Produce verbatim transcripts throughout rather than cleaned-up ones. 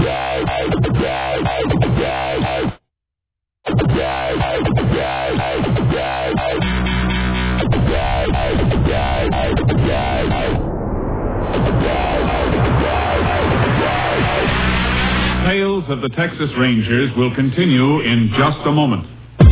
Tales of the Texas Rangers will continue in just a moment.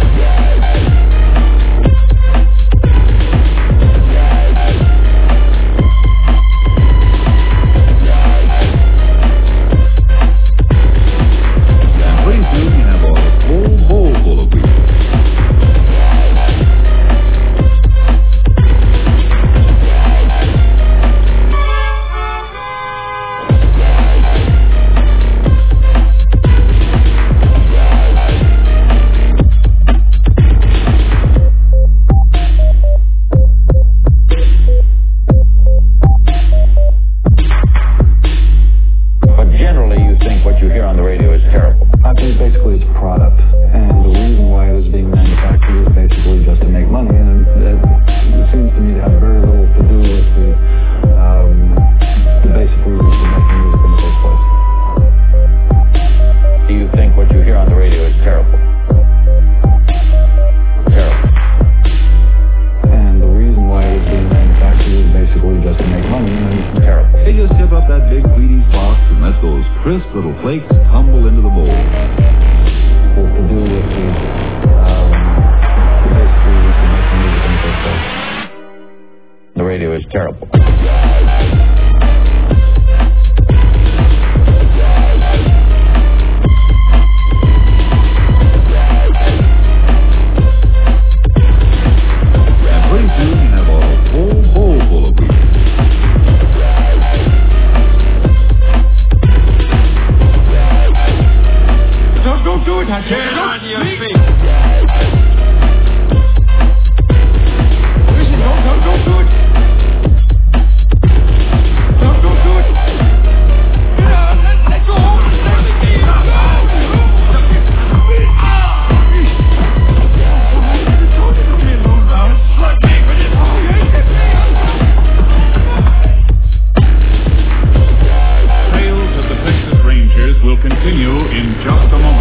Crisp little flakes tumble into the bowl. Well, to do with the, um, basically we can make the music in the first place. The radio is terrible. And pretty soon you have a whole bowl full of wheat. Don't do it, I can't. On your feet. Listen, don't, don't, don't do it. Don't, don't do it. Get out, let, let go. Let me go. Tales of the Texas Rangers will continue in just a moment.